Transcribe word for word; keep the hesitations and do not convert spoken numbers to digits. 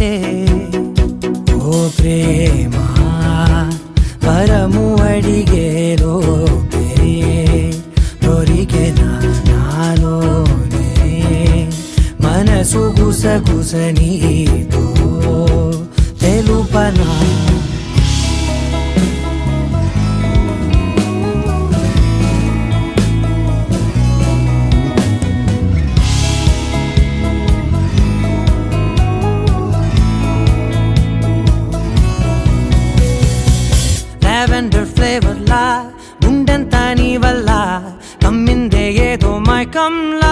మనసే ఓ ప్రేమ పరము అడిగేలో దొరికెనా నాలోనే మనసు గుసగుసనీతో తెలుపనా lavender flavor la గుండెంతా నీ వల్ల కమ్మిందే ఏదో మైకంలా